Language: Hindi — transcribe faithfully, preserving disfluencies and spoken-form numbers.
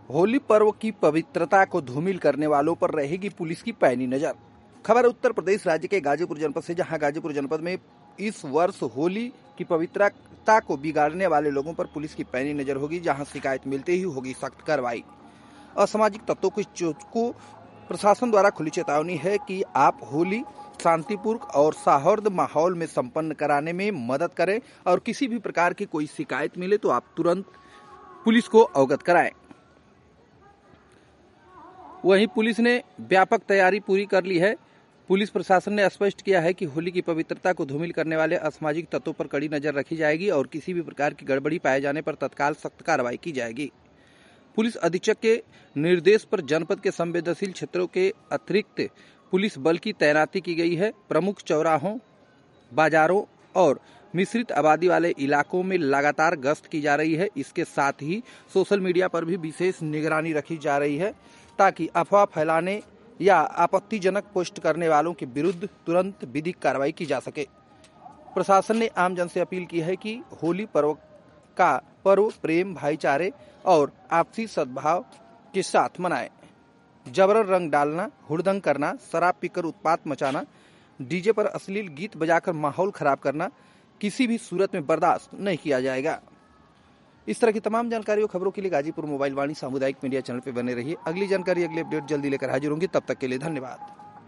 होली पर्व की पवित्रता को धूमिल करने वालों पर रहेगी पुलिस की पैनी नजर। खबर उत्तर प्रदेश राज्य के गाजीपुर जनपद से, जहां गाजीपुर जनपद में इस वर्ष होली की पवित्रता को बिगाड़ने वाले लोगों पर पुलिस की पैनी नजर होगी। जहां शिकायत मिलते ही होगी सख्त कार्रवाई। असामाजिक तत्वों को प्रशासन द्वारा खुली चेतावनी है कि आप होली शांतिपूर्ण और सौहार्द माहौल में संपन्न कराने में मदद करें और किसी भी प्रकार की कोई शिकायत मिले तो आप तुरंत पुलिस को अवगत कराएं। वहीं पुलिस ने व्यापक तैयारी पूरी कर ली है। पुलिस प्रशासन ने स्पष्ट किया है कि होली की पवित्रता को धूमिल करने वाले असामाजिक तत्वों पर कड़ी नजर रखी जाएगी और किसी भी प्रकार की गड़बड़ी पाए जाने पर तत्काल सख्त कार्रवाई की जाएगी। पुलिस अधीक्षक के निर्देश पर जनपद के संवेदनशील क्षेत्रों के अतिरिक्त पुलिस बल की तैनाती की गई है। प्रमुख चौराहों, बाजारों और मिश्रित आबादी वाले इलाकों में लगातार गश्त की जा रही है। इसके साथ ही सोशल मीडिया पर भी विशेष निगरानी रखी जा रही है ताकि अफवाह फैलाने या आपत्तिजनक पोस्ट करने वालों के विरुद्ध तुरंत विधिक कार्रवाई की जा सके। प्रशासन ने आम जन से अपील की है कि होली पर्व का पर्व प्रेम, भाईचारे और आपसी सद्भाव के साथ मनाएं। जबरन रंग डालना, हुड़दंग करना, शराब पीकर उत्पात मचाना, डीजे पर अश्लील गीत बजाकर माहौल खराब करना किसी भी सूरत में बर्दाश्त नहीं किया जाएगा। इस तरह की तमाम जानकारी और खबरों के लिए गाजीपुर मोबाइल वाणी सामुदायिक मीडिया चैनल पर बने रहिए। अगली जानकारी, अगले अपडेट जल्दी लेकर हाजिर होंगे। तब तक के लिए धन्यवाद।